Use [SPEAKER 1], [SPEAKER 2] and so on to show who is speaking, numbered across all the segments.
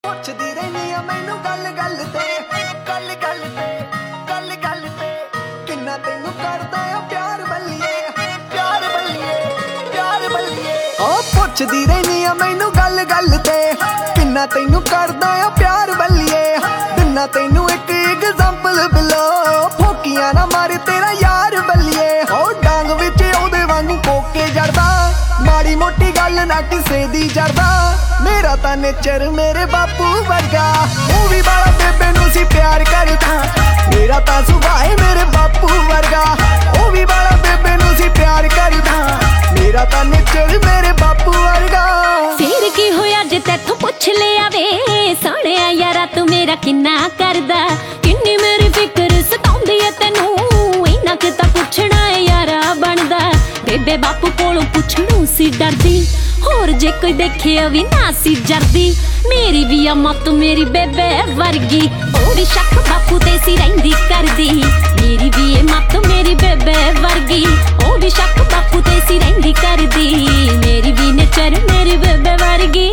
[SPEAKER 1] ਪੁੱਛਦੀ ਰਹਿਨੀ ਆ ਮੈਨੂੰ ਗੱਲ ਗੱਲ ਤੇ ਕਿੰਨਾ ਤੈਨੂੰ ਕਰਦਾ ਆ ਪਿਆਰ ਬੱਲੀਏ ਉਹ ਪੁੱਛਦੀ ਰਹਿਨੀ ਆ ਮੈਨੂੰ ਗੱਲ ਗੱਲ ਤੇ ਕਿੰਨਾ ਤੈਨੂੰ ਕਰਦਾ ਆ ਪਿਆਰ ਬੱਲੀਏ ਦਿਨਾ ਤੈਨੂੰ ਇੱਕ ਐਗਜ਼ਾਮਪਲ ਬਿਲੋ ਫੋਕੀਆਂ ਨਾ ਮਾਰੇ ਤੇਰਾ ਯਾਰ ਬੱਲੀਏ ਉਹ ਡਾਂਗ ਵਿੱਚ ਉਹਦੇ ਵਾਂਗੂ ਕੋਕੇ ਜੜਦਾ ਮਾੜੀ ਮੋਟੀ ਗੱਲ ਨਾ ਕਿਸੇ ਦੀ ਜੜਦਾ ਮੇਰਾ ਤਾਂ ਨੇਚਰ ਮੇਰੇ ਬਾਪੂ ਵਰਗਾ ਉਹ ਵੀ ਬਾਲਾ ਬੇਬੇ ਨੂੰ ਸੀ ਪਿਆਰ ਕਰਦਾ ਮੇਰਾ ਤਾਂ ਸੁਭਾਅ ਮੇਰੇ ਬਾਪੂ ਵਰਗਾ ਉਹ ਵੀ ਬਾਲਾ ਬੇਬੇ ਨੂੰ ਸੀ ਪਿਆਰ ਕਰਦਾ ਮੇਰਾ ਤਾਂ ਨੇਚਰ ਮੇਰੇ ਬਾਪੂ ਵਰਗਾ
[SPEAKER 2] ਫੇਰ ਕੀ ਹੋਇਆ ਜੇ ਤੈਥੋਂ ਪੁੱਛ ਲਿਆ ਵੇ ਸੋਹਣਿਆ ਯਾਰਾ ਤੂੰ ਮੇਰਾ ਕਿੰਨਾ ਕਰਦਾ ਕਿੰਨੀ ਮੇਰੀ ਫਿਕਰ ਸਤਾਉਂਦੀ ਏ ਤੈਨੂੰ ਇੰਨਾ ਕਿ ਤਾਂ ਪੁੱਛਣਾ ਯਾਰਾ ਬਣਦਾ ਬੇਬੇ ਬਾਪੂ ਕੋਲੋਂ ਪੁੱਛਣੋਂ ਸੀ ਡਰਦੀ ਹੋਰ ਜੇ ਕੋਈ ਦੇਖਿਆ ਵੀ ਨਾ ਸੀ ਜਰਦੀ ਮੇਰੀ ਵੀ ਆ ਮੱਤ ਮੇਰੀ ਬੇਬੇ ਵਰਗੀ ਉਹ ਵੀ ਸ਼ੱਕ ਬਾਪੂ ਤੇ ਸੀ ਰਹਿੰਦੀ ਕਰਦੀ ਮੇਰੀ ਵੀ ਇਹ ਮੱਤ ਮੇਰੀ ਬੇਬੇ ਵਰਗੀ ਉਹ ਵੀ ਸ਼ੱਕ ਬਾਪੂ ਤੇ ਸੀ ਰਹਿੰਦੀ ਕਰਦੀ ਮੇਰੀ ਵੀ ਨੇਚਰ ਮੇਰੀ ਬੇਬੇ ਵਰਗੀ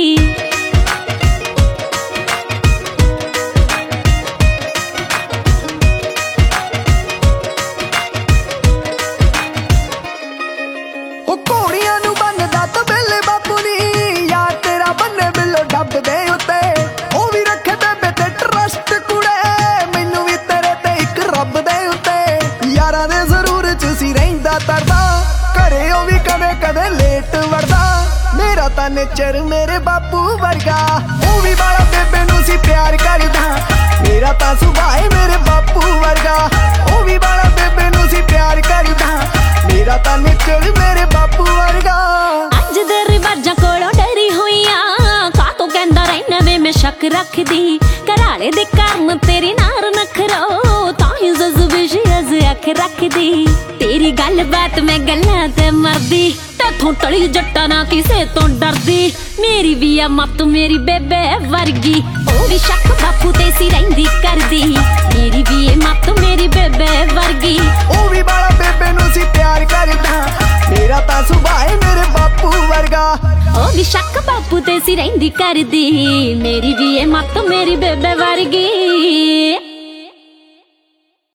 [SPEAKER 1] ਘਰੇ ਉਹ ਵੀ ਕਦੇ ਕਦੇ ਲੇਟ ਵੜਦਾ ਮੇਰਾ ਤਾਂ ਨੇਚਰ ਮੇਰੇ ਬਾਪੂ ਵਰਗਾ ਉਹ ਵੀ ਬਾਲਾ ਬੇਬੇ ਨੂੰ ਸੀ ਪਿਆਰ ਕਰਦਾ ਮੇਰਾ ਤਾਂ ਸੁਭਾਅ ਮੇਰੇ ਬਾਪੂ ਵਰਗਾ ਉਹ ਵੀ ਬਾਲਾ ਬੇਬੇ ਨੂੰ ਸੀ ਪਿਆਰ ਕਰਦਾ ਮੇਰਾ ਤਾਂ ਨੇਚਰ ਮੇਰੇ ਬਾਪੂ ਵਰਗਾ
[SPEAKER 2] ਅੱਜ ਦੇ ਰਿਵਾਜਾਂ ਕੋਲੋਂ ਡਰੀ ਹੋਈਆਂ ਕਾਤੋਂ ਕਹਿੰਦਾ ਰਹਿਣਾ ਵੇ ਮੈਂ ਸ਼ੱਕ ਰੱਖਦੀ ਘਰਾਲੇ ਦੇ ਕਾਰਨ ਤੇਰੀ ਨਾਰ ਨਖਰੋ ਤਾਂ ਹੀ ਜਜ਼ਬੇ ਸ਼ਿਆਜ਼ ਅੱਖ ਰੱਖਦੀ ਤੇਰੀ ਗੱਲਬਾਤ ਮੈਂ ਗੱਲਾਂ ਤੇ ਮਰਦੀ ਤੇਥੋਂ ਟਲੀ ਜੱਟਾਂ ਨਾ ਕਿਸੇ ਤੋਂ ਡਰਦੀ ਮੇਰੀ ਵੀ ਆ ਮੱਤ ਮੇਰੀ ਬੇਬੇ ਵਰਗੀ ਉਹ ਵੀ ਸ਼ੱਕ ਬਾਪੂ ਤੇ ਸੀ ਰਹਿੰਦੀ ਕਰਦੀ ਮੇਰੀ ਵੀ ਇਹ ਮੱਤ ਮੇਰੀ ਬੇਬੇ ਵਰਗੀ
[SPEAKER 1] ਉਹ ਵੀ ਬਾਲਾ ਬੇਬੇ ਨੂੰ ਸੀ ਪਿਆਰ ਕਰਦਾ ਮੇਰਾ ਤਾਂ ਸੁਭਾਅ ਮੇਰੇ ਬਾਪੂ ਵਰਗਾ
[SPEAKER 2] ਉਹ ਵੀ ਸ਼ੱਕ ਬਾਪੂ ਤੇ ਸੀ ਰਹਿੰਦੀ ਕਰਦੀ ਮੇਰੀ ਵੀ ਇਹ ਮੱਤ ਮੇਰੀ ਬੇਬੇ ਵਰਗੀ